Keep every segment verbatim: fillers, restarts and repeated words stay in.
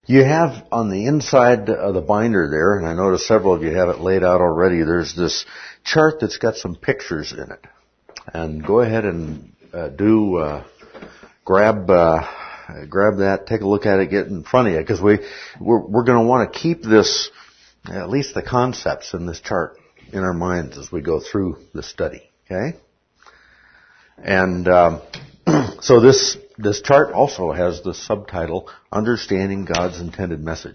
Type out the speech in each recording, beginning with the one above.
You have on the inside of the binder there, and I notice several of you have it laid out already, there's this chart that's got some pictures in it. And go ahead and uh, do uh, grab uh, grab that, take a look at it, get in front of you, because we we're, we're going to want to keep this, at least the concepts in this chart, in our minds as we go through the study. Okay, and um, so this this chart also has the subtitle "Understanding God's Intended Message,"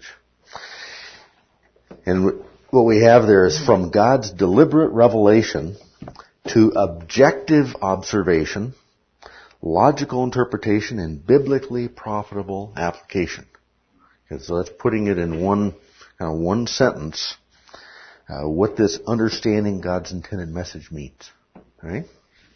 and what we have there is from God's deliberate revelation to objective observation, logical interpretation, and biblically profitable application. Okay, so that's putting it in one kind of one sentence. Uh, what this understanding God's intended message means. Right?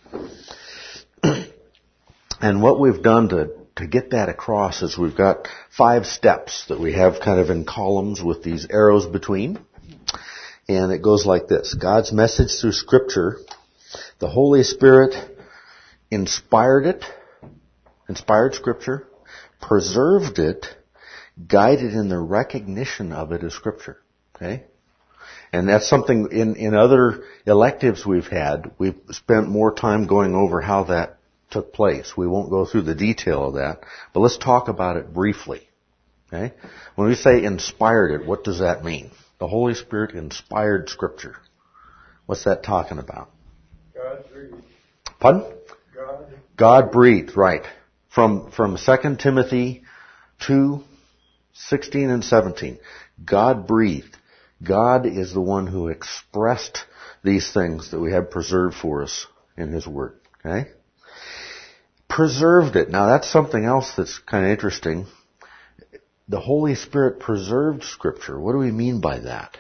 And what we've done to, to get that across is we've got five steps that we have kind of in columns with these arrows between. And it goes like this. God's message through Scripture. The Holy Spirit inspired it, inspired Scripture, preserved it, guided in the recognition of it as Scripture. Okay? And that's something in, in other electives we've had, we've spent more time going over how that took place. We won't go through the detail of that, but let's talk about it briefly. Okay? When we say inspired it, what does that mean? The Holy Spirit inspired Scripture. What's that talking about? God breathed. Pardon? God. God breathed, right. From, from Second Timothy two, sixteen and seventeen. God breathed. God is the one who expressed these things that we have preserved for us in His Word. Okay? Preserved it. Now that's something else that's kind of interesting. The Holy Spirit preserved Scripture. What do we mean by that?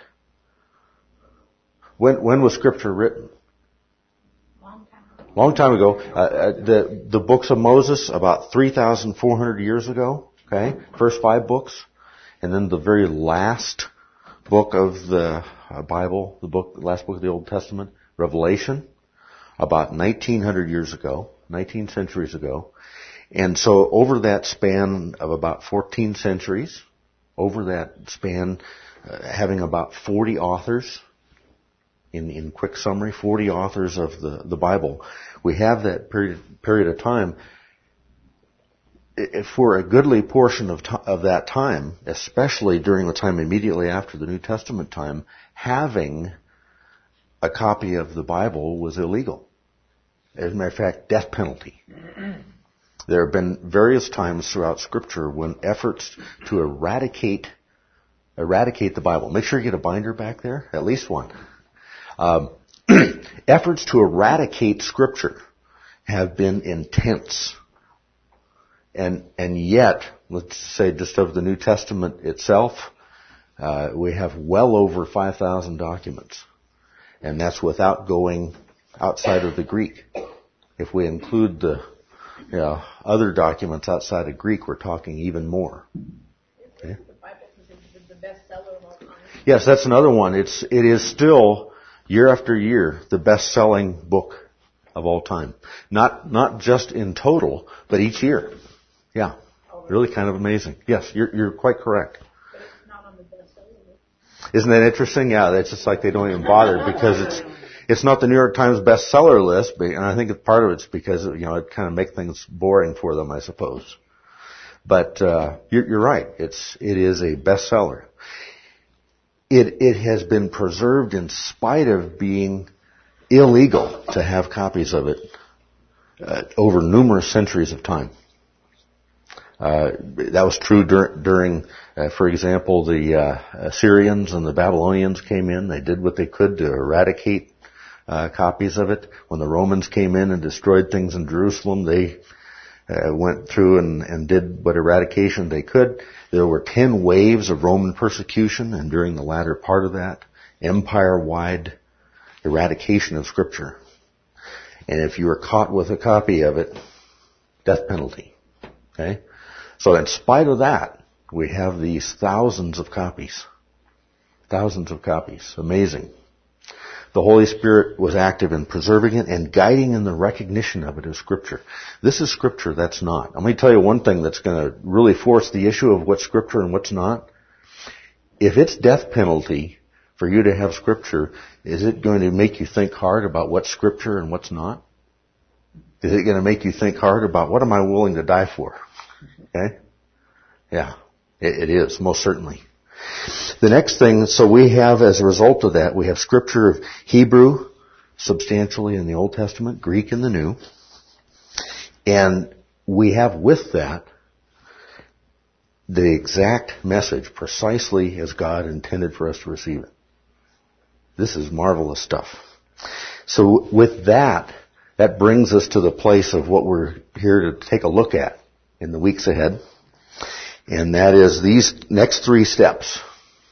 When, when was Scripture written? Long time ago. Long time ago. Uh, uh, the, the books of Moses, about three thousand four hundred years ago. Okay? First five books. And then the very last book of the uh, Bible, the book, the last book of the Old Testament, Revelation, about nineteen hundred years ago, nineteen centuries ago. And so over that span of about fourteen centuries, over that span, uh, having about forty authors, in, in quick summary, forty authors of the, the Bible, we have that period, period of time. For a goodly portion of, t- of that time, especially during the time immediately after the New Testament time, having a copy of the Bible was illegal. As a matter of fact, death penalty. There have been various times throughout Scripture when efforts to eradicate eradicate the Bible. Make sure you get a binder back there, at least one. Um, efforts to eradicate Scripture have been intense. And and yet, let's say just of the New Testament itself, uh, we have well over five thousand documents. And that's without going outside of the Greek. If we include the you know, other documents outside of Greek, we're talking even more. Okay? The Bible is the bestseller of all time. Yes, that's another one. It's it is still year after year the best-selling book of all time. Not not just in total, but each year. Yeah, really kind of amazing. Yes, you're you're quite correct. But it's not on the bestseller list. Isn't that interesting? Yeah, that's just like they don't even bother because it's it's not the New York Times bestseller list, and I think part of it's because you know it kind of makes things boring for them, I suppose. But uh, you're, you're right; it's it is a bestseller. It it has been preserved in spite of being illegal to have copies of it uh, over numerous centuries of time. Uh, that was true dur- during, uh, for example, the uh, Assyrians and the Babylonians came in. They did what they could to eradicate uh, copies of it. When the Romans came in and destroyed things in Jerusalem, they uh, went through and, and did what eradication they could. There were ten waves of Roman persecution, and during the latter part of that, empire-wide eradication of Scripture. And if you were caught with a copy of it, death penalty. Okay? So in spite of that, we have these thousands of copies. Thousands of copies. Amazing. the Holy Spirit was active in preserving it and guiding in the recognition of it as Scripture. This is Scripture, that's not. Let me tell you one thing that's going to really force the issue of what's Scripture and what's not. If it's death penalty for you to have Scripture, is it going to make you think hard about what's Scripture and what's not? Is it going to make you think hard about what am I willing to die for? Okay? Yeah, it, it is, most certainly. The next thing, so we have, as a result of that, we have Scripture of Hebrew, substantially in the Old Testament, Greek in the New. And we have with that the exact message, precisely as God intended for us to receive it. This is marvelous stuff. So with that, that brings us to the place of what we're here to take a look at in the weeks ahead. And that is these next three steps.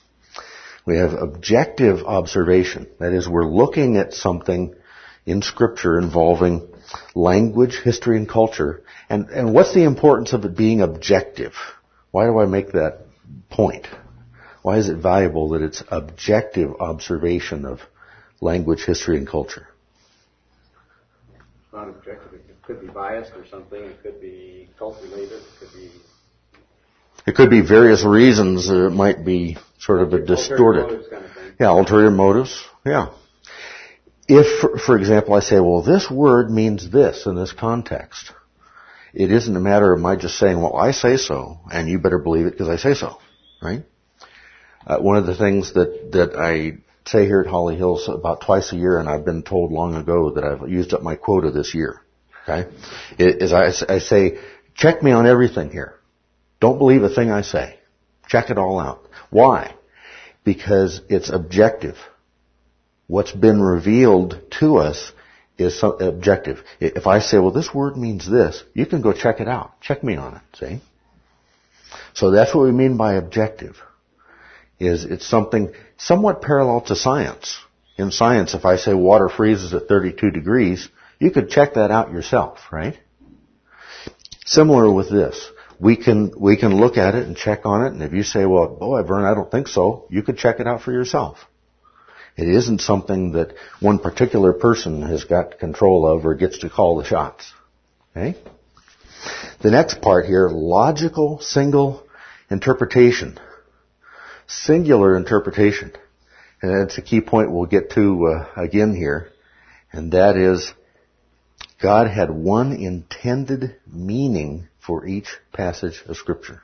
We have objective observation. That is, we're looking at something in Scripture involving language, history, and culture. And, and what's the importance of it being objective? Why do I make that point? Why is it valuable that it's objective observation of language, history, and culture? It's not objective. It could be biased or something. It could be cult-related. It could be... It could be various reasons that it might be sort of a distorted. Ulterior motives kind of thing. Yeah, ulterior motives. Yeah. If, for, for example, I say, well, this word means this in this context, it isn't a matter of my just saying, well, I say so, and you better believe it because I say so, right? Uh, one of the things that, that I say here at Holly Hills about twice a year, and I've been told long ago that I've used up my quota this year, okay, is I, I say, check me on everything here. Don't believe a thing I say. Check it all out. Why? Because it's objective. What's been revealed to us is some, objective. If I say, well, this word means this, you can go check it out. Check me on it, see? So that's what we mean by objective. Is it's something somewhat parallel to science. In science, if I say water freezes at thirty-two degrees, you could check that out yourself, right? Similar with this. We can, we can look at it and check on it, and if you say, well, boy, Vern, I don't think so, you could check it out for yourself. It isn't something that one particular person has got control of or gets to call the shots. Okay? The next part here, logical single interpretation. Singular interpretation. And that's a key point we'll get to uh, again here. And that is, God had one intended meaning for each passage of Scripture.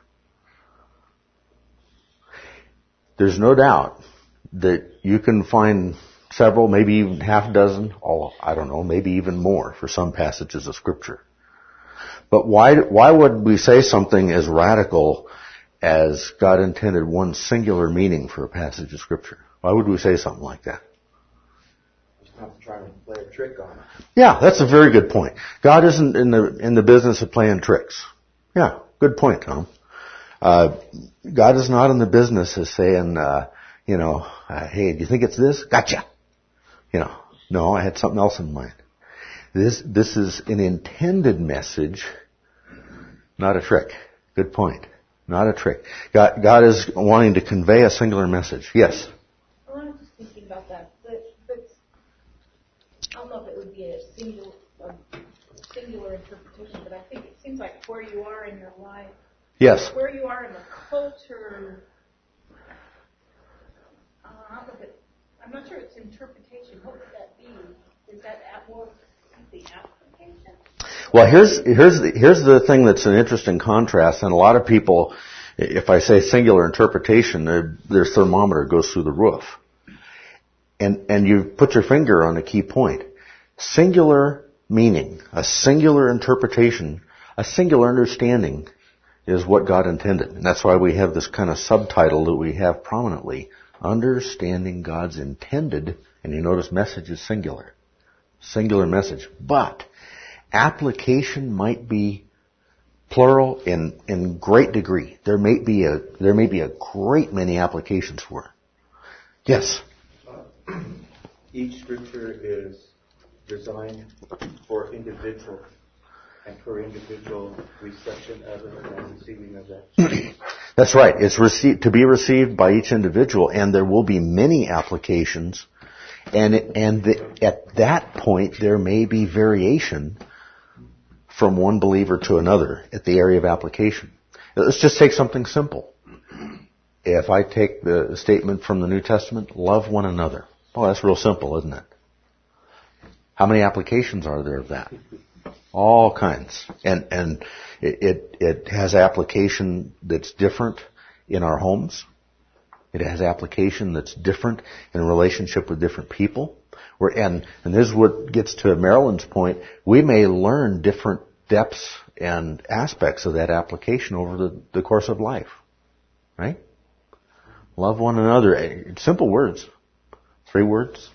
There's no doubt that you can find several, maybe even half a dozen, oh, I don't know, maybe even more for some passages of Scripture. But why, why would we say something as radical as God intended one singular meaning for a passage of Scripture? Why would we say something like that? Just not trying to play a trick on it. Yeah, that's a very good point. God isn't in the, in the business of playing tricks. Yeah, good point, Tom. Uh, God is not in the business of saying, uh, you know, uh, hey, do you think it's this? Gotcha. You know, no, I had something else in mind. This, this is an intended message, not a trick. Good point. Not a trick. God, God is wanting to convey a singular message. Yes? Well, I was just thinking about that. But, but I don't know if it would be a singular, a singular interpretation, but I think it seems like where you are in your life, Yes. where you are in the culture, uh, I don't know if it, I'm not sure it's interpretation. What would that be? Is that at more the application? Well, here's here's the, here's the thing that's an interesting contrast, and a lot of people, if I say singular interpretation, their, their thermometer goes through the roof. And and you put your finger on a key point. Singular meaning, a singular interpretation, a singular understanding is what God intended. And that's why we have this kind of subtitle that we have prominently, Understanding God's Intended, and you notice message is singular. Singular message. But application might be plural in, in great degree. There may be a, there may be a great many applications for it. Yes? Uh, each scripture is designed for individual and for individual reception of it and receiving of that. That's right. It's received, to be received by each individual, and there will be many applications And, it, and the, at that point, there may be variation from one believer to another at the area of application. Let's just take something simple. If I take the statement from the New Testament, love one another. Oh, that's real simple, isn't it? How many applications are there of that? All kinds. And, and it, it, it has application that's different in our homes. It has application that's different in relationship with different people. We're, and, and this is what gets to Marilyn's point. We may learn different depths and aspects of that application over the, the course of life. Right? Love one another. Simple words. Three words.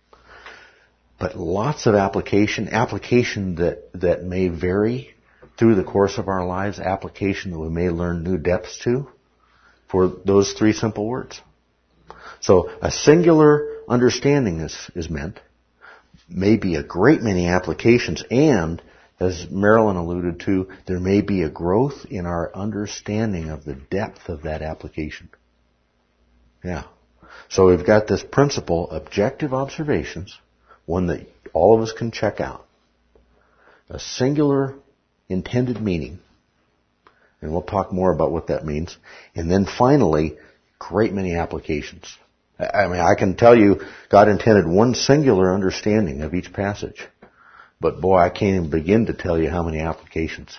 But lots of application, application that, that may vary through the course of our lives, application that we may learn new depths to for those three simple words. So a singular understanding is, is meant, maybe a great many applications, and as Marilyn alluded to, there may be a growth in our understanding of the depth of that application. Yeah. So we've got this principle, objective observations, one that all of us can check out. A singular intended meaning, and we'll talk more about what that means. And then finally, great many applications. I mean, I can tell you God intended one singular understanding of each passage. But boy, I can't even begin to tell you how many applications.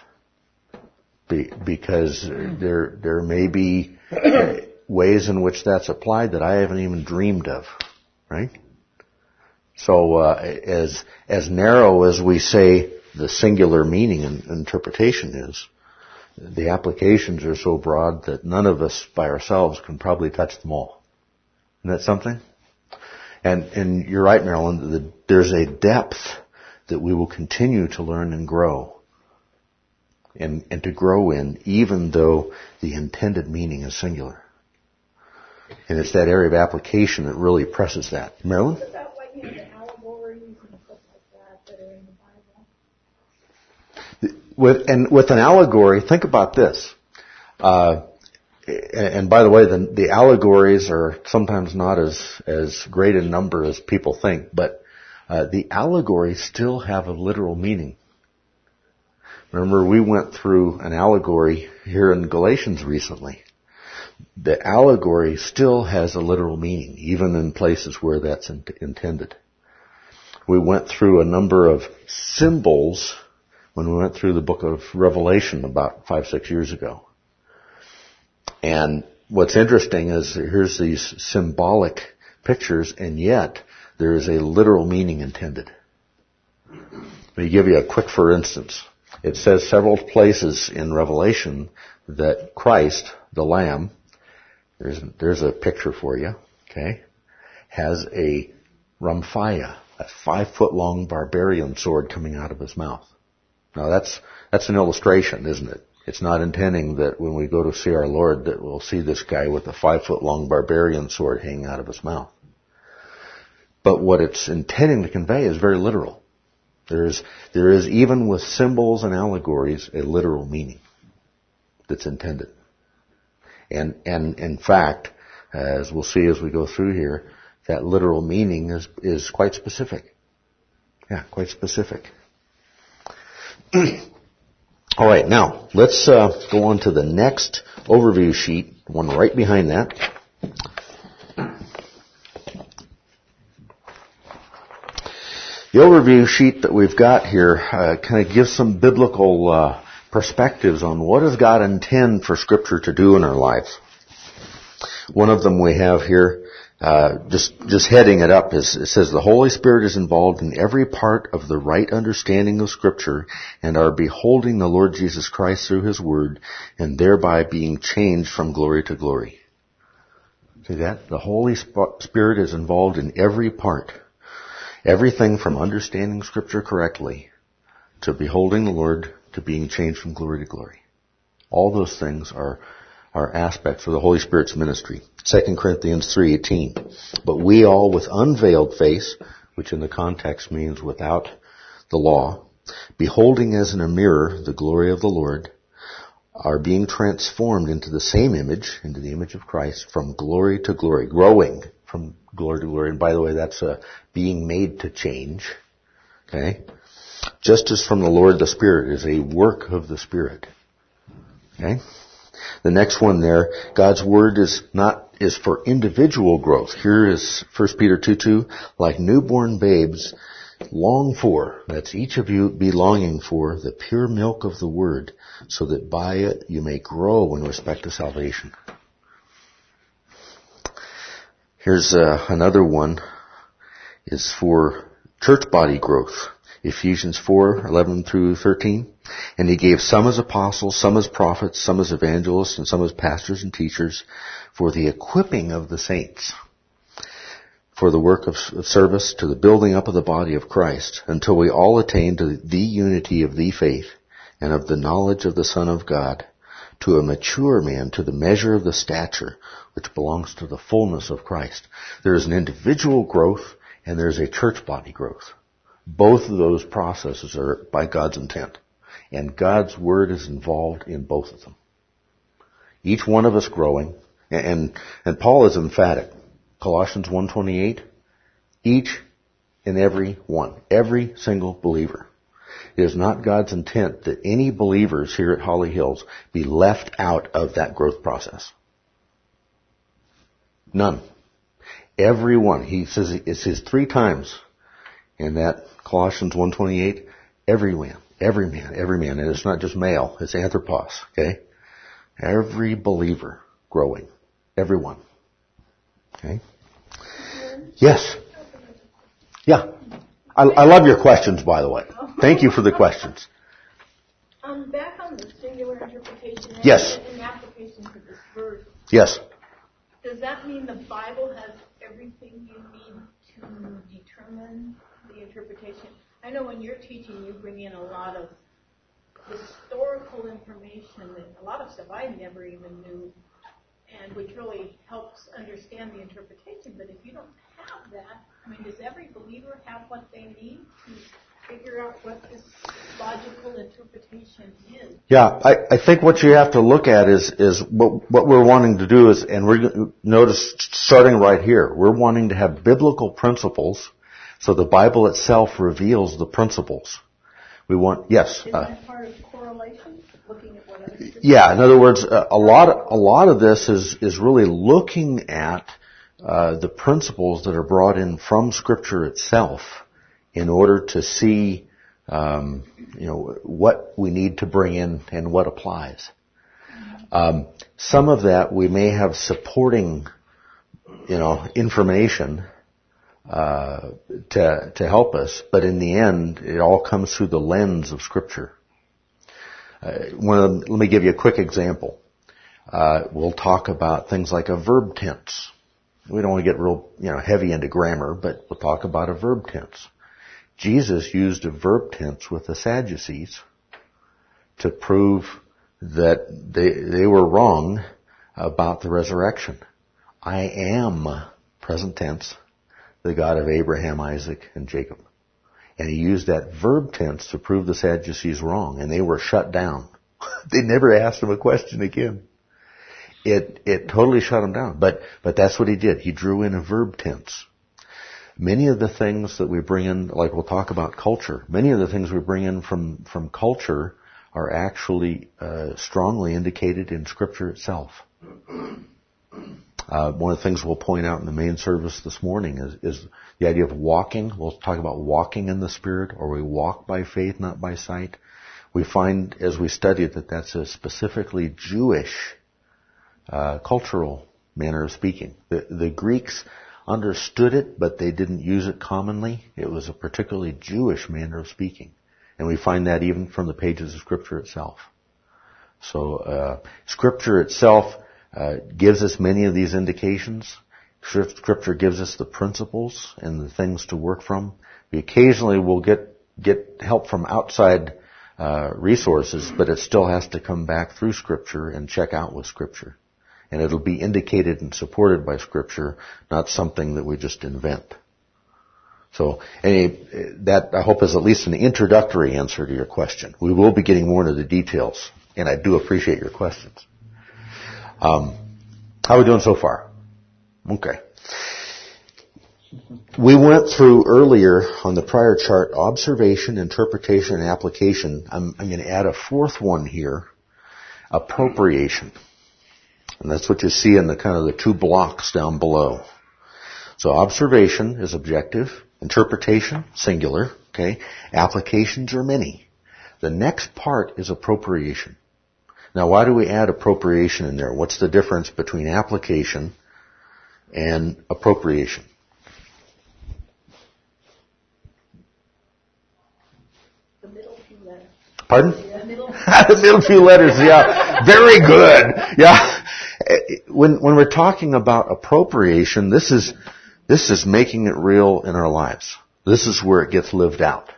Be, because there, there may be ways in which that's applied that I haven't even dreamed of. Right? So, uh, as, as narrow as we say the singular meaning and interpretation is, the applications are so broad that none of us by ourselves can probably touch them all. Isn't that something? And, and you're right, Marilyn, the, there's a depth that we will continue to learn and grow. And, and to grow in, even though the intended meaning is singular. And it's that area of application that really presses that. Marilyn? What about like you know, the allegories and stuff like that that are in the Bible? With, and with an allegory, think about this. Uh, and by the way, the, the allegories are sometimes not as, as great in number as people think, but uh, the allegories still have a literal meaning. Remember, we went through an allegory here in Galatians recently. The allegory still has a literal meaning, even in places where that's in, intended. We went through a number of symbols when we went through the book of Revelation about five, six years ago. And what's interesting is here's these symbolic pictures, and yet there is a literal meaning intended. Let me give you a quick for instance. It says several places in Revelation that Christ, the Lamb, there's, there's a picture for you, okay, has a rhamphia, a five foot long barbarian sword coming out of his mouth. Now that's, that's an illustration, isn't it? It's not intending that when we go to see our Lord that we'll see this guy with a five foot long barbarian sword hanging out of his mouth. But what it's intending to convey is very literal. There is, there is even with symbols and allegories a literal meaning that's intended. And, and in fact, as we'll see as we go through here, that literal meaning is, is quite specific. Yeah, quite specific. All right, now let's uh, go on to the next overview sheet, one right behind that. The overview sheet that we've got here uh, kind of gives some biblical uh, perspectives on what does God intend for Scripture to do in our lives. One of them we have here, uh, just just heading it up, is it says the Holy Spirit is involved in every part of the right understanding of Scripture and are beholding the Lord Jesus Christ through His Word and thereby being changed from glory to glory. See that? The Holy Spirit is involved in every part. Everything from understanding Scripture correctly to beholding the Lord to being changed from glory to glory. All those things are, are aspects of the Holy Spirit's ministry. Second Corinthians three eighteen. But we all with unveiled face, which in the context means without the law, beholding as in a mirror the glory of the Lord, are being transformed into the same image, into the image of Christ, from glory to glory, growing from glory to glory. And by the way, that's uh, being made to change. Okay? Just as from the Lord the Spirit is a work of the Spirit. Okay? The next one there, God's Word is not, is for individual growth. Here is First Peter two two, like newborn babes, long for, that's each of you be longing for, the pure milk of the Word, so that by it you may grow in respect to salvation. Here's uh, another one, is for church body growth. Ephesians four eleven through thirteen. And he gave some as apostles, some as prophets, some as evangelists, and some as pastors and teachers for the equipping of the saints, for the work of service, to the building up of the body of Christ, until we all attain to the unity of the faith and of the knowledge of the Son of God, to a mature man, to the measure of the stature which belongs to the fullness of Christ. There is an individual growth and there's a church body growth. Both of those processes are by God's intent. And God's Word is involved in both of them. Each one of us growing, and, and Paul is emphatic. Colossians one twenty-eight, each and every one, every single believer. It is not God's intent that any believers here at Holly Hills be left out of that growth process. None. Everyone. He says, it says three times in that Colossians one twenty-eight, every man, every man, every man. And it's not just male, it's anthropos, okay? Every believer growing. Everyone. Okay? Yes. Yeah. I, I love your questions, by the way. Thank you for the questions. Um, back on the singular interpretation and Yes. in application to this verse, Yes. does that mean the Bible has everything you need to determine the interpretation? I know when you're teaching, you bring in a lot of historical information, that a lot of stuff I never even knew, and which really helps understand the interpretation. But if you don't have that, I mean, does every believer have what they need to figure out what this logical interpretation is? Yeah, I, I think what you have to look at is, is what, what we're wanting to do is, and we're, notice starting right here, we're wanting to have biblical principles, so the Bible itself reveals the principles. We want, yes. Is Uh, that part of correlation? Looking at what other scriptures- Yeah, in other words, a, a lot, of, a lot of this is is really looking at uh, the principles that are brought in from Scripture itself, in order to see, um, you know, what we need to bring in and what applies. Um, some of that we may have supporting, you know, information uh, to to help us, but in the end, it all comes through the lens of Scripture. Uh, one of them, let me give you a quick example. Uh, we'll talk about things like a verb tense. We don't want to get real, you know, heavy into grammar, but we'll talk about a verb tense. Jesus used a verb tense with the Sadducees to prove that they they were wrong about the resurrection. I am, present tense, the God of Abraham, Isaac, and Jacob. And he used that verb tense to prove the Sadducees wrong, and they were shut down. They never asked him a question again. It it totally shut him down. But but that's what he did. He drew in a verb tense. Many of the things that we bring in, like we'll talk about culture, many of the things we bring in from, from culture are actually uh, strongly indicated in Scripture itself. Uh, one of the things we'll point out in the main service this morning is, is the idea of walking. We'll talk about walking in the Spirit, or we walk by faith, not by sight. We find, as we study it, that that's a specifically Jewish uh, cultural manner of speaking. The, the Greeks understood it, but they didn't use it commonly. It was a particularly Jewish manner of speaking. And we find that even from the pages of Scripture itself. So, uh, Scripture itself uh, gives us many of these indications. Scripture gives us the principles and the things to work from. We occasionally will get, get help from outside uh, resources, but it still has to come back through Scripture and check out with Scripture. And it'll be indicated and supported by Scripture, not something that we just invent. So, any, that I hope is at least an introductory answer to your question. We will be getting more into the details, and I do appreciate your questions. Um, how are we doing so far? Okay. we went through earlier on the prior chart observation, interpretation, and application. I'm, I'm going to add a fourth one here, appropriation. And that's what you see in the kind of the two blocks down below. So observation is objective, interpretation, singular, okay? Applications are many. The next part is appropriation. Now why do we add appropriation in there? What's the difference between application and appropriation? The middle few letters. Pardon? The middle. The middle few letters, yeah. Very good. Yeah. When, when we're talking about appropriation, this is, this is making it real in our lives. This is where it gets lived out.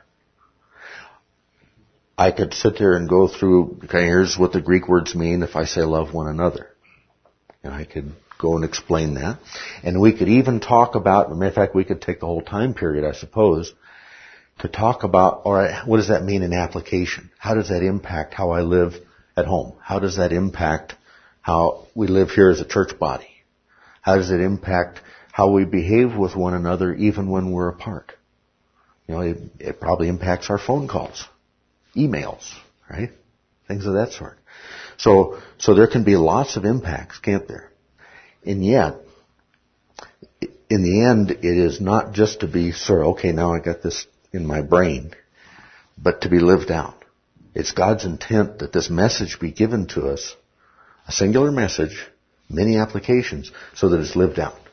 I could sit there and go through, okay, here's what the Greek words mean if I say love one another. And I could go and explain that. And we could even talk about, as a matter of fact, we could take the whole time period, I suppose, to talk about, all right, what does that mean in application? How does that impact how I live at home? How does that impact how we live here as a church body? How does it impact how we behave with one another even when we're apart? You know, it, it probably impacts our phone calls, emails, right? Things of that sort. So, so there can be lots of impacts, can't there? And yet, in the end, it is not just to be sort of, okay, now I got this in my brain, but to be lived out. It's God's intent that this message be given to us, a singular message, many applications, so that it's lived out.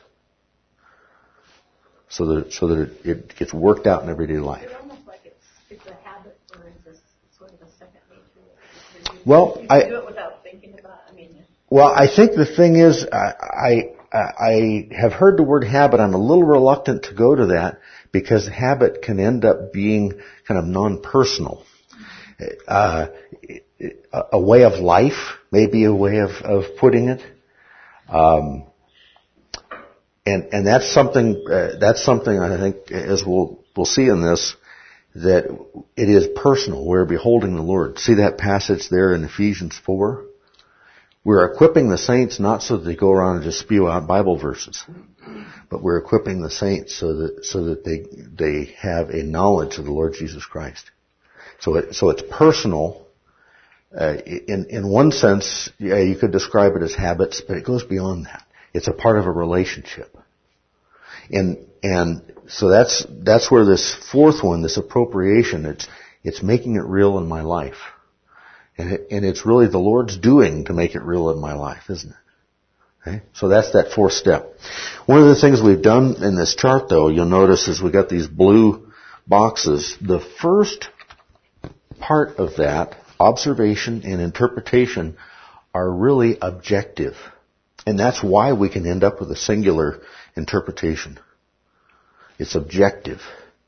So that, so that it, it gets worked out in everyday life. It's almost like it's, it's a habit, or it's a, sort of a second nature. You, Well, you I can do it without thinking about. I mean, well, I think the thing is, I, I I have heard the word habit. I'm a little reluctant to go to that because habit can end up being kind of non-personal. Uh, a way of life may be a way of, of putting it. Um, and, and that's something, uh, that's something I think, as we'll, we'll see in this, that it is personal. We're beholding the Lord. See that passage there in Ephesians four? We're equipping the saints not so that they go around and just spew out Bible verses, but we're equipping the saints so that, so that they, they have a knowledge of the Lord Jesus Christ. So it, so it's personal. Uh, in, in one sense, yeah, you could describe it as habits, but it goes beyond that. It's a part of a relationship. And, and so that's, that's where this fourth one, this appropriation, it's, it's making it real in my life. And, it, and it's really the Lord's doing to make it real in my life, isn't it? Okay? So that's that fourth step. One of the things we've done in this chart, though, you'll notice is we got these blue boxes. The first part of that, observation and interpretation, are really objective. And that's why we can end up with a singular interpretation. It's objective.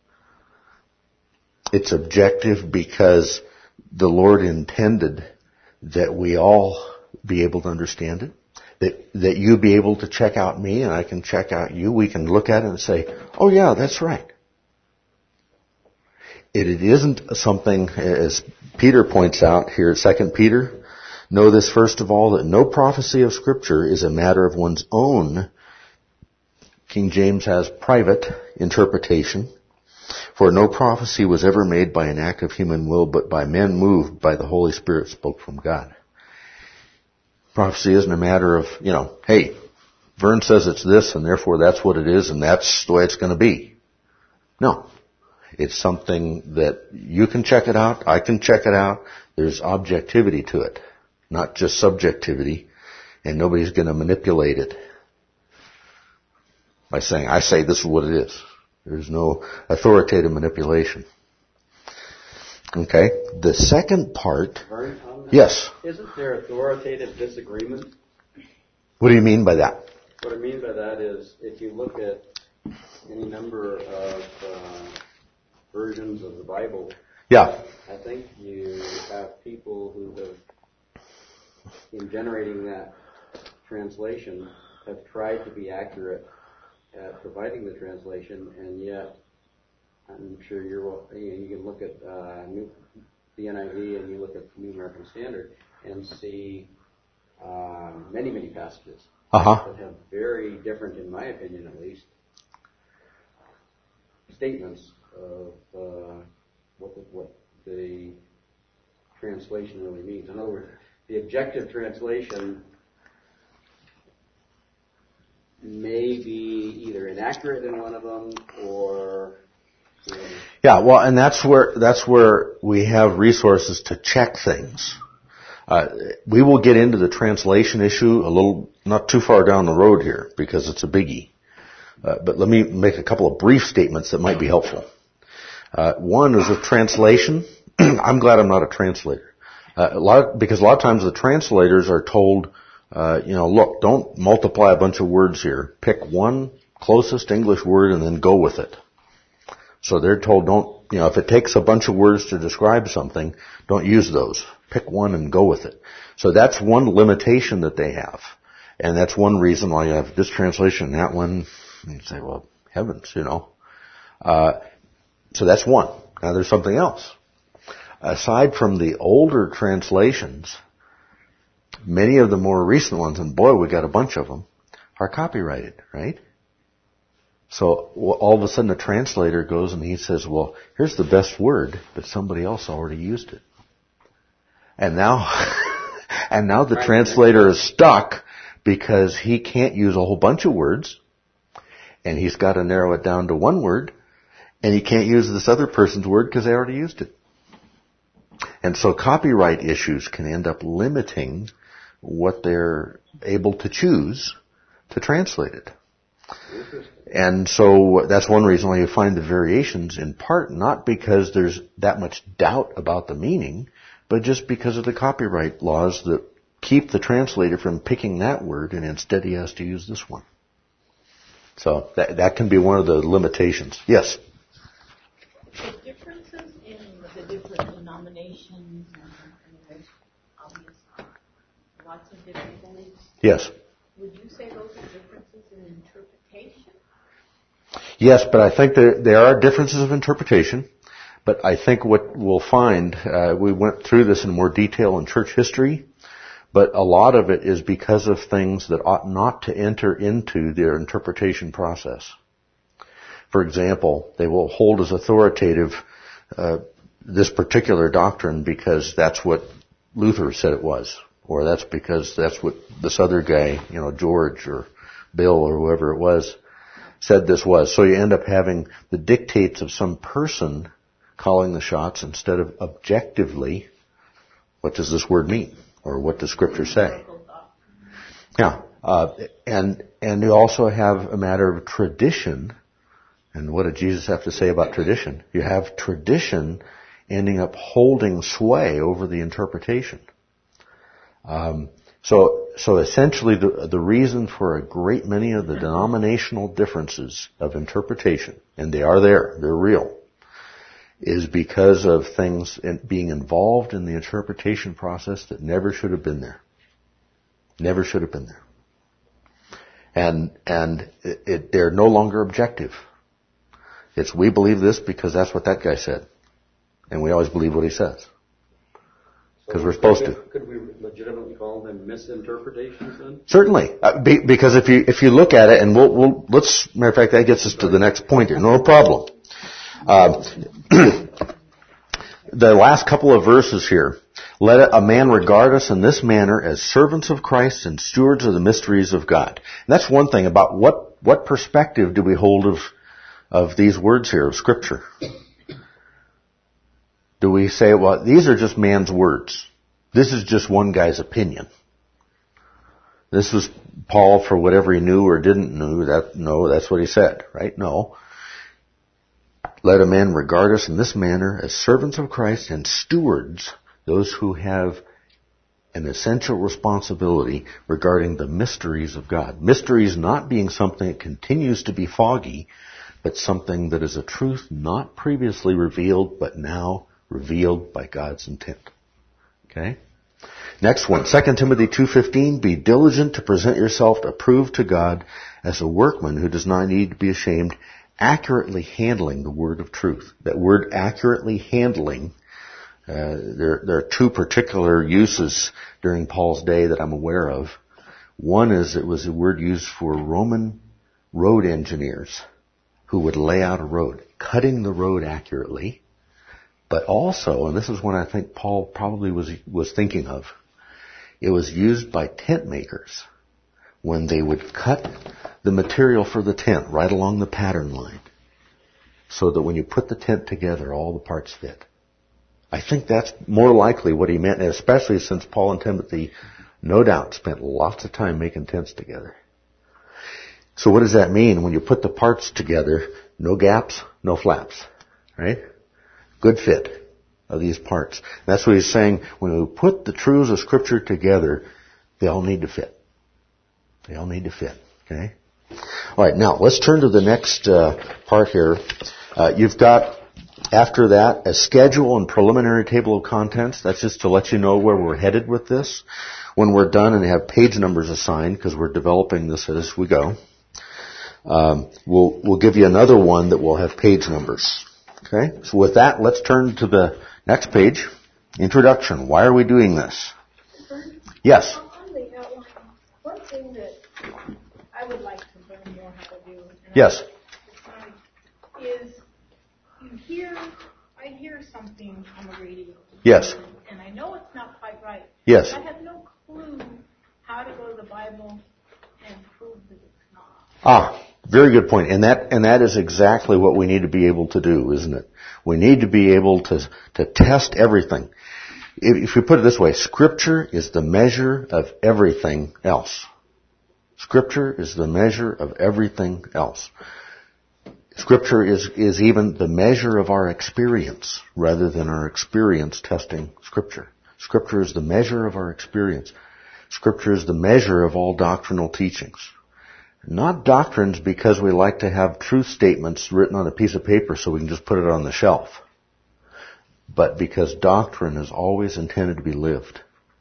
It's objective because the Lord intended that we all be able to understand it. That, that you be able to check out me and I can check out you. We can look at it and say, oh yeah, that's right. It, it isn't something, as Peter points out here at Second Peter, know this first of all, that no prophecy of Scripture is a matter of one's own. King James has private interpretation. For no prophecy was ever made by an act of human will, but by men moved by the Holy Spirit spoke from God. Prophecy isn't a matter of, you know, hey, Vern says it's this and therefore that's what it is and that's the way it's going to be. No. It's something that you can check it out, I can check it out. There's objectivity to it, not just subjectivity, and nobody's going to manipulate it by saying, I say this is what it is. There's no authoritative manipulation. Okay. The second part. Vern, on that, yes. Isn't there authoritative disagreement? What do you mean by that? What I mean by that is, if you look at any number of uh, versions of the Bible, yeah, I think you have people who have, in generating that translation, have tried to be accurate at providing the translation, and yet I'm sure you're, you know, you can look at uh, new, the N I V and you look at the New American Standard and see uh, many, many passages uh-huh. that have very different, in my opinion at least, statements of uh, what, the, what the translation really means. In other words, the objective translation may be either inaccurate in one of them or... You know, yeah, well, and that's where that's where we have resources to check things. Uh, we will get into the translation issue a little, not too far down the road here, because it's a biggie. Uh, but let me make a couple of brief statements that might be helpful. Uh, one is with translation. I'm glad I'm not a translator. Uh, a lot of, because a lot of times the translators are told, uh, you know, look, don't multiply a bunch of words here. Pick one closest English word and then go with it. So they're told, don't, you know, if it takes a bunch of words to describe something, don't use those. Pick one and go with it. So that's one limitation that they have. And that's one reason why you have this translation and that one. And you say, well, heavens, you know. Uh, so that's one. Now there's something else. Aside from the older translations, many of the more recent ones, and boy, we got a bunch of them, are copyrighted, right? So all of a sudden a translator goes and he says, well, here's the best word, but somebody else already used it. And now, and now the translator is stuck because he can't use a whole bunch of words, and he's got to narrow it down to one word, and he can't use this other person's word because they already used it. And so copyright issues can end up limiting what they're able to choose to translate it. And so that's one reason why you find the variations, in part not because there's that much doubt about the meaning, but just because of the copyright laws that keep the translator from picking that word, and instead he has to use this one. So that that can be one of the limitations. Yes? The differences in the different denominations, and, and there's obvious lots of different beliefs. Yes. Would you say those are differences in interpretation? Yes, but I think there, there are differences of interpretation. But I think what we'll find, uh, we went through this in more detail in church history, but a lot of it is because of things that ought not to enter into their interpretation process. For example, they will hold as authoritative uh, this particular doctrine because that's what Luther said it was, or that's because that's what this other guy, you know, George or Bill or whoever it was, said this was. So you end up having the dictates of some person calling the shots instead of objectively, what does this word mean? Or what does Scripture say? Yeah. Uh, and, and you also have a matter of tradition. And what did Jesus have to say about tradition? You have tradition ending up holding sway over the interpretation. Um, so, so essentially the, the reason for a great many of the denominational differences of interpretation, and they are there, they're real, is because of things in, being involved in the interpretation process that never should have been there. Never should have been there. And, and it, it, they're no longer objective. It's we believe this because that's what that guy said. And we always believe what he says. Because so we're supposed could, to. Could we legitimately call them misinterpretations then? Certainly. Uh, be, because if you, if you look at it, and we'll, we'll, let's, matter of fact, that gets us to the next point here. No problem. Uh, the last couple of verses here. Let a man regard us in this manner as servants of Christ and stewards of the mysteries of God. And that's one thing about what, what perspective do we hold of, of these words here of Scripture? Do we say, well, these are just man's words. This is just one guy's opinion. This was Paul for whatever he knew or didn't know. That, no, that's what he said, right? No. Let a man regard us in this manner as servants of Christ and stewards, those who have an essential responsibility regarding the mysteries of God. Mysteries not being something that continues to be foggy, but something that is a truth not previously revealed, but now revealed by God's intent. Okay? Next one, Second Timothy two fifteen, be diligent to present yourself approved to God as a workman who does not need to be ashamed, accurately handling the word of truth. That word accurately handling, uh, there, there are two particular uses during Paul's day that I'm aware of. One is it was a word used for Roman road engineers who would lay out a road, cutting the road accurately, but also, and this is what I think Paul probably was was thinking of, it was used by tent makers when they would cut the material for the tent right along the pattern line, so that when you put the tent together, all the parts fit. I think that's more likely what he meant, especially since Paul and Timothy, no doubt, spent lots of time making tents together. So what does that mean? When you put the parts together, no gaps, no flaps, right? Good fit of these parts. That's what he's saying. When we put the truths of Scripture together, they all need to fit. They all need to fit, okay? All right, now let's turn to the next uh, part here. Uh, you've got, after that, a schedule and preliminary table of contents. That's just to let you know where we're headed with this. When we're done and have page numbers assigned, because we're developing this as we go, um, we'll we'll give you another one that will have page numbers. Okay? So with that, let's turn to the next page. Introduction. Why are we doing this? Yes. On the outline, one thing that I would like to learn more how to do, and Yes. I, is you hear, I hear something on the radio. Yes. And I know it's not quite right. Yes. I have no clue how to go to the Bible and prove that it's not. Ah, very good point. And that and that is exactly what we need to be able to do, isn't it? We need to be able to to test everything. If, if we put it this way, Scripture is the measure of everything else. Scripture is the measure of everything else. Scripture is, is even the measure of our experience rather than our experience testing Scripture. Scripture is the measure of our experience. Scripture is the measure of all doctrinal teachings. Not doctrines because we like to have truth statements written on a piece of paper so we can just put it on the shelf, but because doctrine is always intended to be lived.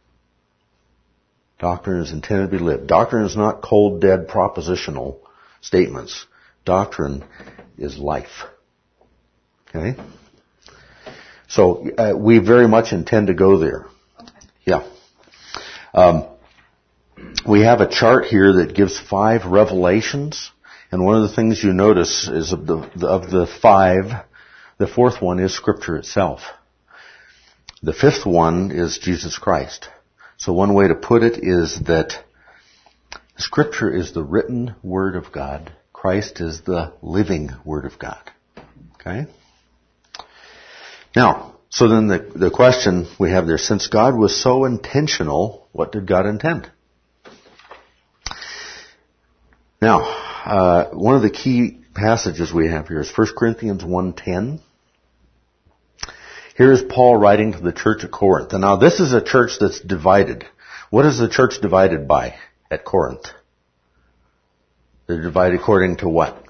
Doctrine is intended to be lived. Doctrine is not cold, dead, propositional statements. Doctrine is life. Okay? So uh, we very much intend to go there. Okay. Yeah. Um, we have a chart here that gives five revelations, and one of the things you notice is of the, of the five, the fourth one is Scripture itself. The fifth one is Jesus Christ. So one way to put it is that Scripture is the written Word of God. Christ is the living Word of God. Okay? Now, so then the, the question we have there, since God was so intentional, what did God intend? Now, uh, one of the key passages we have here is First Corinthians one ten. Here is Paul writing to the church at Corinth. And now this is a church that's divided. What is the church divided by at Corinth? They're divided according to what?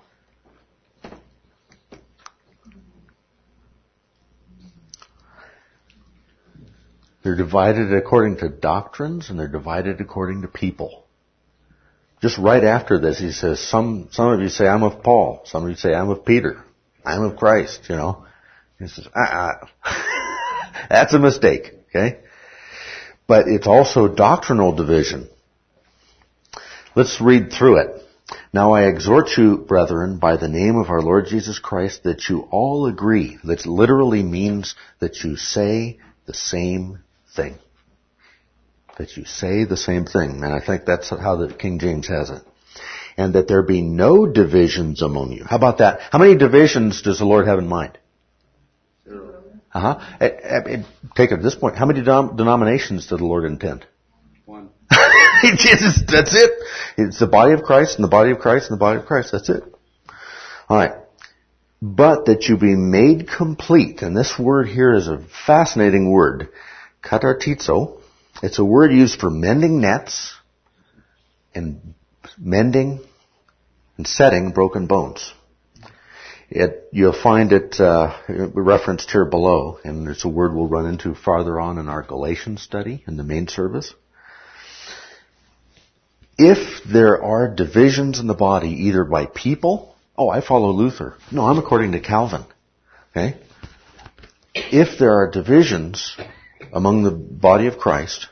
They're divided according to doctrines, and they're divided according to people. Just right after this, he says, some, some of you say, I'm of Paul. Some of you say, I'm of Peter. I'm of Christ, you know. He says, ah, ah. That's a mistake, okay? But it's also doctrinal division. Let's read through it. Now I exhort you, brethren, by the name of our Lord Jesus Christ, that you all agree. That literally means that you say the same thing. That you say the same thing. And I think that's how the King James has it. And that there be no divisions among you. How about that? How many divisions does the Lord have in mind? Zero. Uh-huh. Take it at this point. How many denom- denominations did the Lord intend? One. Jesus, that's it. It's the body of Christ and the body of Christ and the body of Christ. That's it. All right. But that you be made complete. And this word here is a fascinating word. Katartizo. It's a word used for mending nets and mending and setting broken bones. It, you'll find it uh, referenced here below, and it's a word we'll run into farther on in our Galatians study in the main service. If there are divisions in the body, either by people, oh, I follow Luther. No, I'm according to Calvin. Okay? If there are divisions among the body of Christ,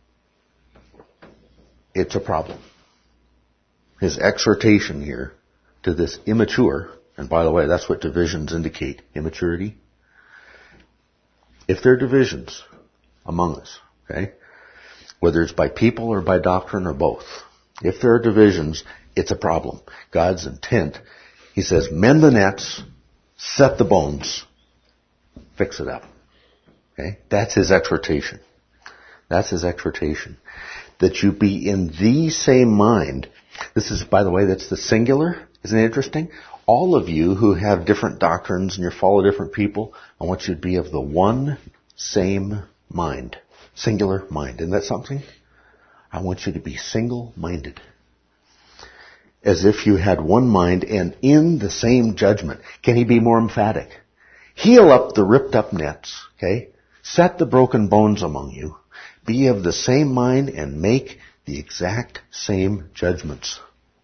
it's a problem. His exhortation here to this immature, and by the way, that's what divisions indicate, immaturity. If there are divisions among us, okay, whether it's by people or by doctrine or both, if there are divisions, it's a problem. God's intent, he says, mend the nets, set the bones, fix it up. Okay? That's his exhortation. That's his exhortation. That you be in the same mind. This is, by the way, that's the singular. Isn't it interesting? All of you who have different doctrines and you follow different people, I want you to be of the one same mind. Singular mind. Isn't that something? I want you to be single-minded. As if you had one mind and in the same judgment. Can he be more emphatic? Heal up the ripped up nets, okay? Set the broken bones among you. Be of the same mind and make the exact same judgments.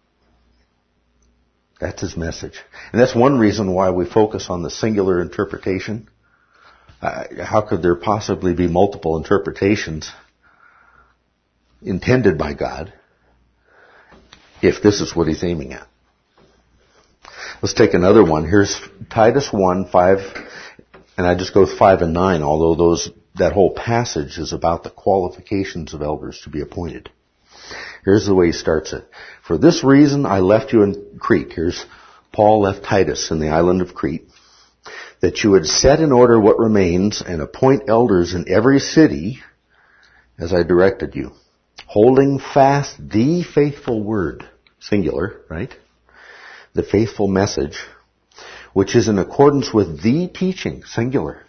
That's his message. And that's one reason why we focus on the singular interpretation. Uh, how could there possibly be multiple interpretations intended by God if this is what he's aiming at? Let's take another one. Here's Titus one, five, and I just go with five and nine, although those that whole passage is about the qualifications of elders to be appointed. Here's the way he starts it. For this reason I left you in Crete. Here's Paul left Titus in the island of Crete. That you would set in order what remains and appoint elders in every city as I directed you. Holding fast the faithful word, singular, right? The faithful message, which is in accordance with the teaching, singular.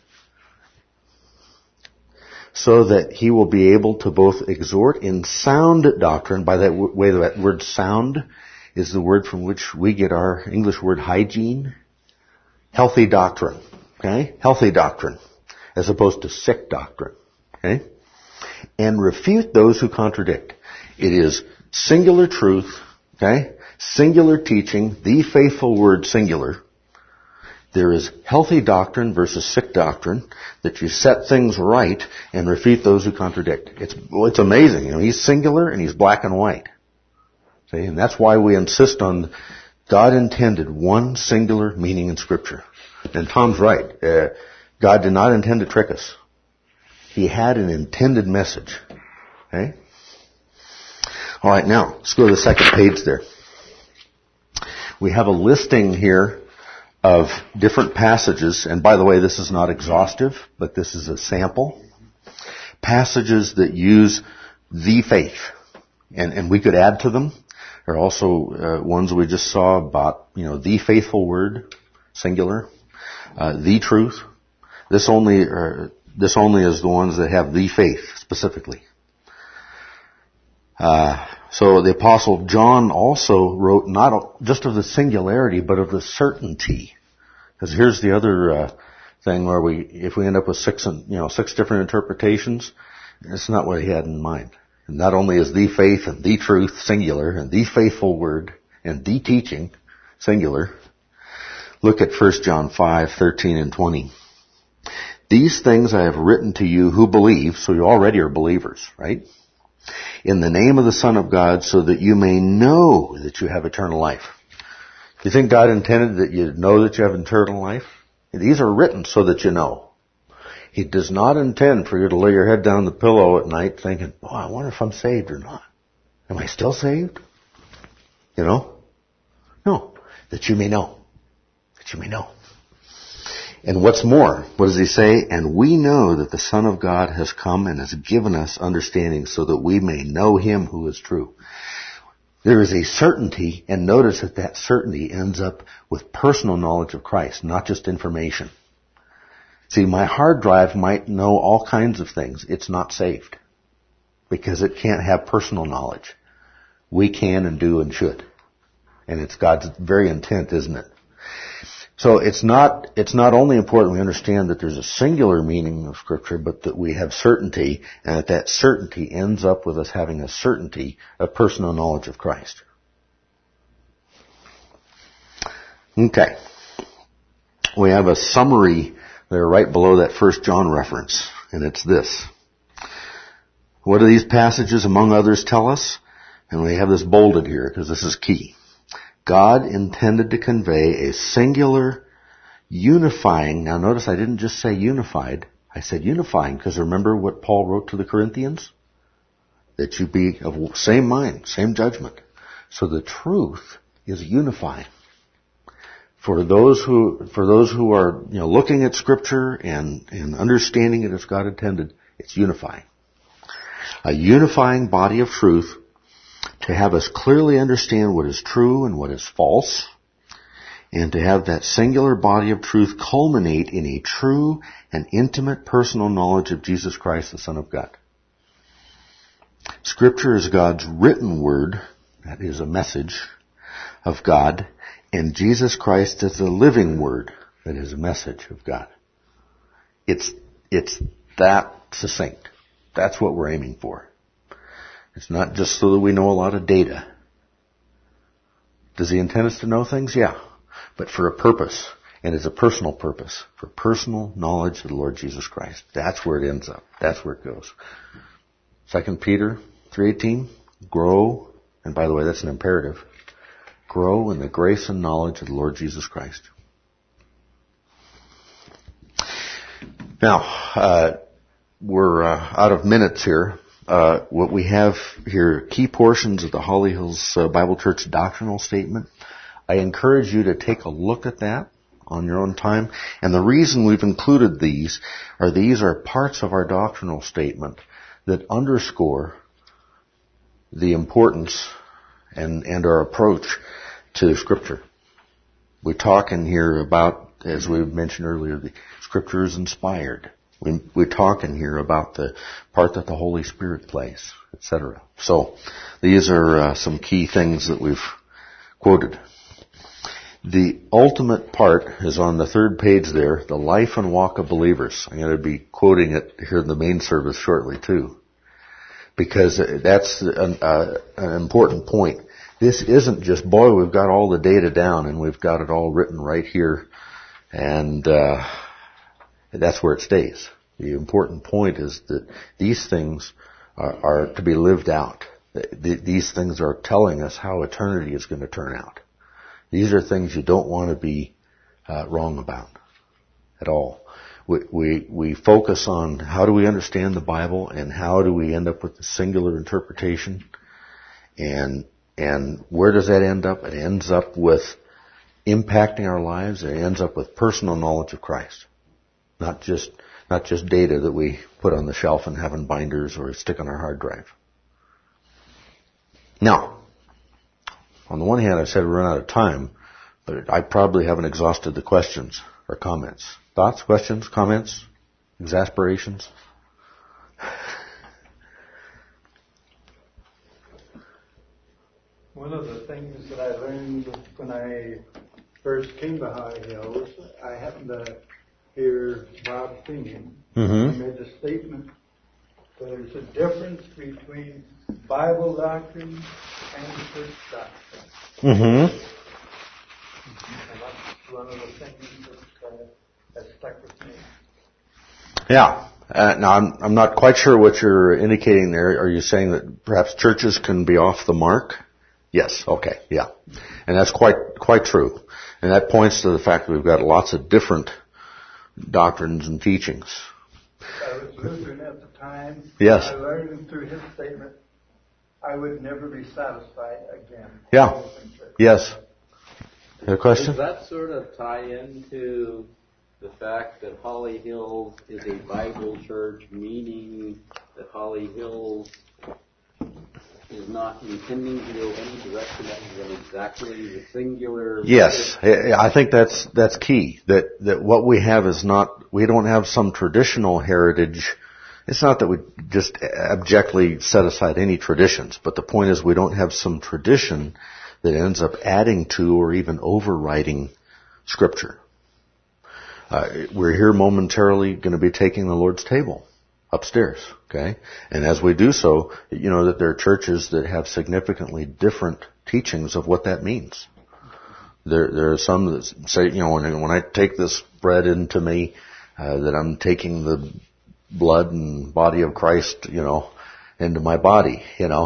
So that he will be able to both exhort in sound doctrine. By that way, that word sound is the word from which we get our English word hygiene. Healthy doctrine. Okay? Healthy doctrine. As opposed to sick doctrine. Okay? And refute those who contradict. It is singular truth. Okay? Singular teaching. The faithful word, singular. There is healthy doctrine versus sick doctrine, that you set things right and refute those who contradict. It's, well, it's amazing. You know, he's singular and he's black and white. See, and that's why we insist on God intended one singular meaning in Scripture. And Tom's right. Uh, God did not intend to trick us. He had an intended message. Okay? All right, now, let's go to the second page there. We have a listing here of different passages, and by the way, this is not exhaustive, but this is a sample. Passages that use the faith, and, and we could add to them. There are also uh, ones we just saw about, you know, the faithful word, singular, uh, the truth. This only, uh, this only is the ones that have the faith specifically. Uh, so the Apostle John also wrote not just of the singularity, but of the certainty. Because here's the other uh, thing where we, if we end up with six, you know, six different interpretations, it's not what he had in mind. And not only is the faith and the truth singular, and the faithful word and the teaching singular. Look at First John five, thirteen and twenty. These things I have written to you who believe, so you already are believers, right? In the name of the Son of God, so that you may know that you have eternal life. You think God intended that you know that you have eternal life? These are written so that you know. He does not intend for you to lay your head down the pillow at night thinking, oh, I wonder if I'm saved or not. Am I still saved? You know? No. That you may know. That you may know. And what's more, what does he say? And we know that the Son of God has come and has given us understanding so that we may know him who is true. There is a certainty, and notice that that certainty ends up with personal knowledge of Christ, not just information. See, my hard drive might know all kinds of things. It's not saved because it can't have personal knowledge. We can and do and should. And it's God's very intent, isn't it? So it's not, it's not only important we understand that there's a singular meaning of Scripture, but that we have certainty, and that that certainty ends up with us having a certainty of personal knowledge of Christ. Okay. We have a summary there right below that First John reference, and it's this. What do these passages, among others, tell us? And we have this bolded here because this is key. God intended to convey a singular, unifying, now notice I didn't just say unified, I said unifying, because remember what Paul wrote to the Corinthians? That you be of same mind, same judgment. So the truth is unifying. For those who, for those who are, you know, looking at Scripture and, and understanding it as God intended, it's unifying. A unifying body of truth to have us clearly understand what is true and what is false, and to have that singular body of truth culminate in a true and intimate personal knowledge of Jesus Christ, the Son of God. Scripture is God's written word, that is a message of God, and Jesus Christ is the living word, that is a message of God. It's, it's that succinct. That's what we're aiming for. It's not just so that we know a lot of data. Does he intend us to know things? Yeah. But for a purpose. And it's a personal purpose. For personal knowledge of the Lord Jesus Christ. That's where it ends up. That's where it goes. Second Peter three eighteen. Grow. And by the way, that's an imperative. Grow in the grace and knowledge of the Lord Jesus Christ. Now, uh, we're uh, out of minutes here. Uh, what we have here, key portions of the Holly Hills uh, Bible Church doctrinal statement. I encourage you to take a look at that on your own time. And the reason we've included these are these are parts of our doctrinal statement that underscore the importance and, and our approach to Scripture. We talk in here about, as we mentioned earlier, the Scripture is inspired. We, we talk in here about the part that the Holy Spirit plays, et cetera. So these are uh, some key things that we've quoted. The ultimate part is on the third page there, the life and walk of believers. I'm going to be quoting it here in the main service shortly too, because that's an, uh, an important point. This isn't just, boy, we've got all the data down and we've got it all written right here, and uh, that's where it stays. The important point is that these things are, are to be lived out. These things are telling us how eternity is going to turn out. These are things you don't want to be uh, wrong about at all. We, we we focus on how do we understand the Bible and how do we end up with the singular interpretation, and and where does that end up? It ends up with impacting our lives. It ends up with personal knowledge of Christ, not just not just data that we put on the shelf and have in binders or stick on our hard drive. Now, on the one hand, I said we run out of time, but I probably haven't exhausted the questions or comments. Thoughts, questions, comments, exasperations? One of the things that I learned when I first came to High Hills, I happened to hear Bob singing. Mm-hmm. He made a statement that there's a difference between Bible doctrine and church doctrine. Mm-hmm. And that's one of the things that, uh, that stuck with me. Yeah. Uh, now, I'm, I'm not quite sure what you're indicating there. Are you saying that perhaps churches can be off the mark? Yes. Okay. Yeah. And that's quite, quite true. And that points to the fact that we've got lots of different doctrines and teachings. I was Lutheran at the time. Yes. I learned through his statement, I would never be satisfied again. Yeah. Yes. You have a question? Does that sort of tie into the fact that Holly Hills is a Bible church, meaning that Holly Hills is not intending to go any direction other than exactly the singular? Yes, I think that's that's key. That that what we have is not, we don't have some traditional heritage. It's not that we just abjectly set aside any traditions, but the point is we don't have some tradition that ends up adding to or even overriding Scripture. Uh, we're here momentarily going to be taking the Lord's table upstairs, okay? And as we do so, you know that there are churches that have significantly different teachings of what that means. There, there are some that say, you know, when, when I take this bread into me, uh, that I'm taking the blood and body of Christ, you know, into my body, you know.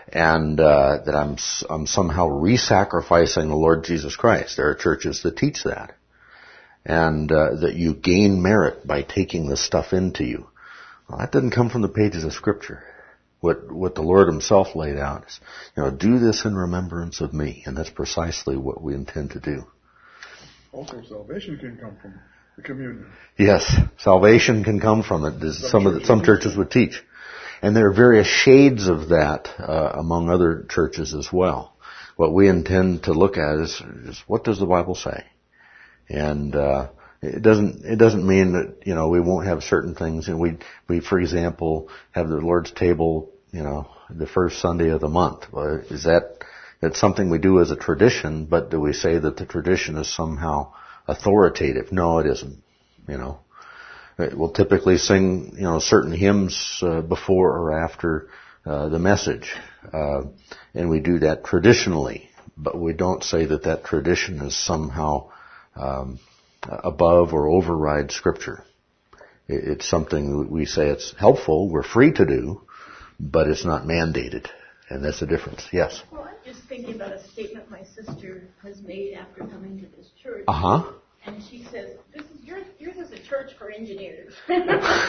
and uh, that I'm I'm somehow re-sacrificing the Lord Jesus Christ. There are churches that teach that, and uh, that you gain merit by taking this stuff into you. Well, that doesn't come from the pages of Scripture. What what the Lord Himself laid out is, you know, do this in remembrance of me, and that's precisely what we intend to do. Also, salvation can come from the communion. Yes, salvation can come from it. As some of the, some churches would teach. And there are various shades of that uh, among other churches as well. What we intend to look at is, is what does the Bible say? And uh, it doesn't it doesn't mean that, you know, we won't have certain things. And we we for example have the Lord's table, you know, the first Sunday of the month. Well, is that that's something we do as a tradition? But do we say that the tradition is somehow authoritative? No, it isn't. You know. We'll typically sing, you know, certain hymns uh, before or after uh, the message, uh, and we do that traditionally. But we don't say that that tradition is somehow um, above or override Scripture. It's something we say it's helpful. We're free to do, but it's not mandated, and that's the difference. Yes. Well, I'm just thinking about a statement my sister has made after coming to this church. Uh huh. And she says, "This is yours. Yours is a church for engineers." And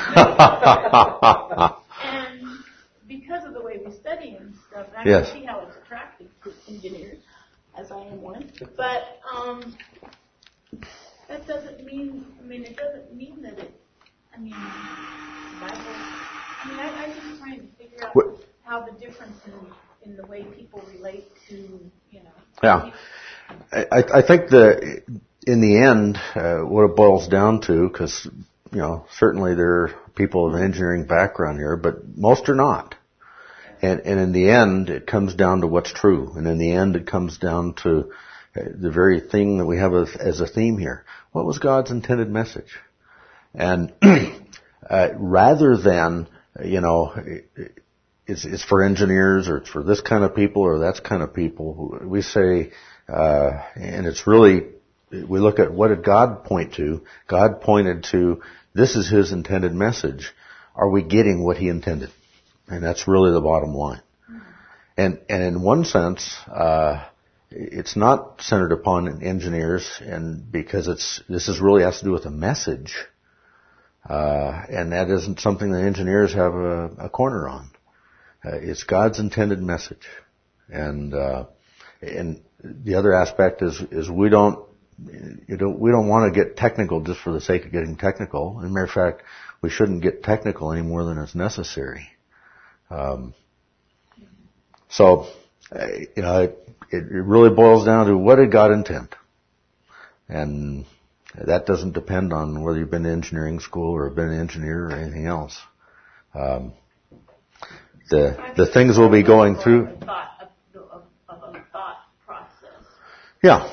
because of the way we study and stuff, I yes. can see how it's attractive to engineers, as I am one. But um, that doesn't mean. I mean, it doesn't mean that it. I mean, Bible. I mean, I, I'm just trying to figure out what? how the difference in in the way people relate to, you know. Yeah, I, I think the. In the end, uh, what it boils down to, because, you know, certainly there are people of engineering background here, but most are not. And, and in the end, it comes down to what's true. And in the end, it comes down to the very thing that we have as, as a theme here. What was God's intended message? And uh, rather than, you know, it's, it's for engineers or it's for this kind of people or that kind of people, we say, uh, and it's really, we look at what did God point to? God pointed to, this is His intended message. Are we getting what He intended? And that's really the bottom line. And, and in one sense, uh, it's not centered upon engineers, and because it's, this is really has to do with a message. Uh, and that isn't something that engineers have a, a corner on. Uh, it's God's intended message. And, uh, and the other aspect is, is we don't, You don't, we don't want to get technical just for the sake of getting technical. As a matter of fact, we shouldn't get technical any more than is necessary. Um, so, you know, it, it really boils down to what did God intend? And that doesn't depend on whether you've been to engineering school or been an engineer or anything else. Um, the the things we'll be going through. Of a thought process. Yeah.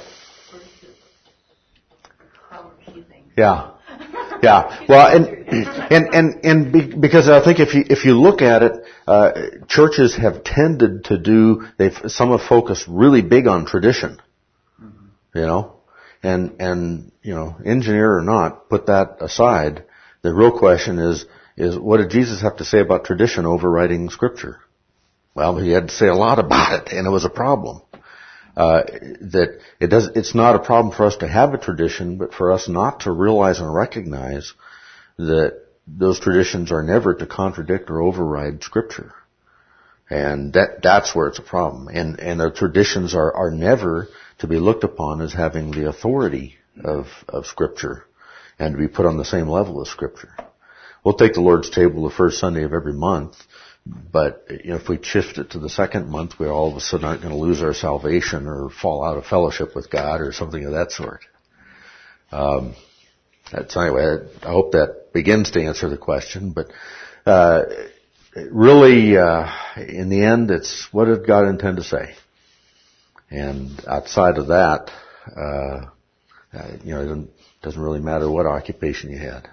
Yeah, yeah. Well, and and and and be, because I think if you if you look at it, uh, churches have tended to do. They've some have focused really big on tradition, mm-hmm. you know, and and you know, engineer or not, put that aside. The real question is is what did Jesus have to say about tradition overriding Scripture? Well, He had to say a lot about it, and it was a problem. Uh, that it does, it's not a problem for us to have a tradition, but for us not to realize and recognize that those traditions are never to contradict or override Scripture. And that, that's where it's a problem. And, and the traditions are, are never to be looked upon as having the authority of, of Scripture and to be put on the same level as Scripture. We'll take the Lord's table the first Sunday of every month. But you know, if we shift it to the second month, we all of a sudden aren't going to lose our salvation or fall out of fellowship with God or something of that sort. Um, that's anyway. I hope that begins to answer the question. But uh, really, uh, in the end, it's what did God intend to say? And outside of that, uh, you know, it doesn't, doesn't really matter what occupation you had.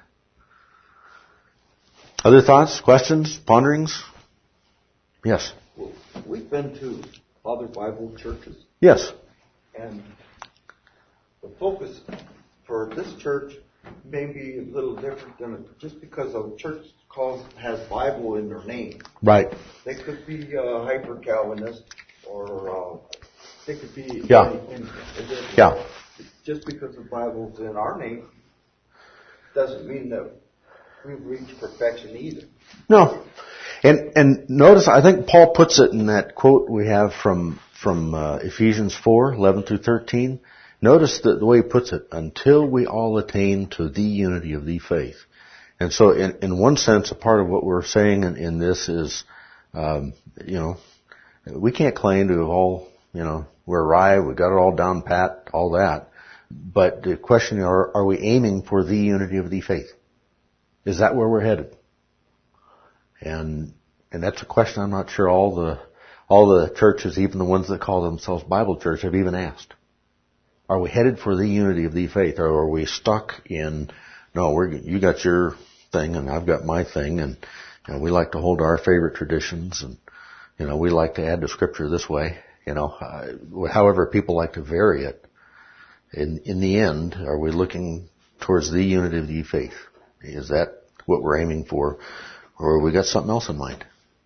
Other thoughts, questions, ponderings? Yes. Well, we've been to other Bible churches. Yes. And the focus for this church maybe a little different than just because a church calls has Bible in their name. Right. They could be uh, hyper Calvinist, or uh, they could be Yeah. anything. Yeah. Just because the Bible's in our name doesn't mean that we've reached perfection either. No. And and notice, I think Paul puts it in that quote we have from from uh, Ephesians four, eleven through thirteen. Notice the, the way he puts it, until we all attain to the unity of the faith. And so in, in one sense, a part of what we're saying in, in this is, um, you know, we can't claim to have all, you know, we're arrived, we got it all down pat, all that. But the question, are, are we aiming for the unity of the faith? Is that where we're headed? And, and that's a question I'm not sure all the, all the churches, even the ones that call themselves Bible church, have even asked. Are we headed for the unity of the faith, or are we stuck in, no, we're, you got your thing and I've got my thing, and you know, we like to hold our favorite traditions, and you know, we like to add to Scripture this way, you know, uh, however people like to vary it. In, in the end, are we looking towards the unity of the faith? Is that what we're aiming for, or have we got something else in mind?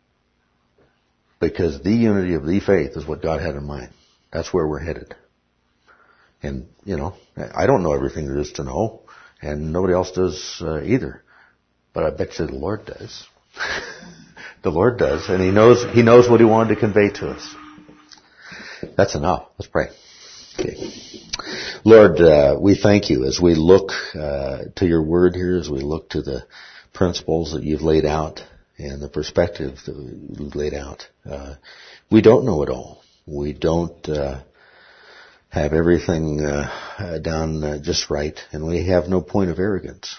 Because the unity of the faith is what God had in mind. That's where we're headed. And, you know, I don't know everything there is to know, and nobody else does uh, either. But I bet you the Lord does. The Lord does, and He knows He knows what He wanted to convey to us. That's enough. Let's pray. Okay. Lord, uh, we thank You as we look uh, to Your Word here, as we look to the principles that You've laid out and the perspective that You've laid out. Uh, we don't know it all. We don't uh, have everything uh, down uh, just right, and we have no point of arrogance.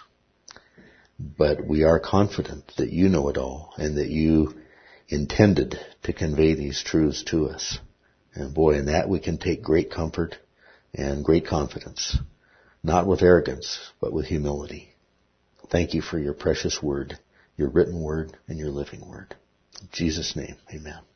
But we are confident that You know it all, and that You intended to convey these truths to us. And boy, in that we can take great comfort and great confidence, not with arrogance, but with humility. Thank You for Your precious word, Your written word, and Your living word. In Jesus' name, amen.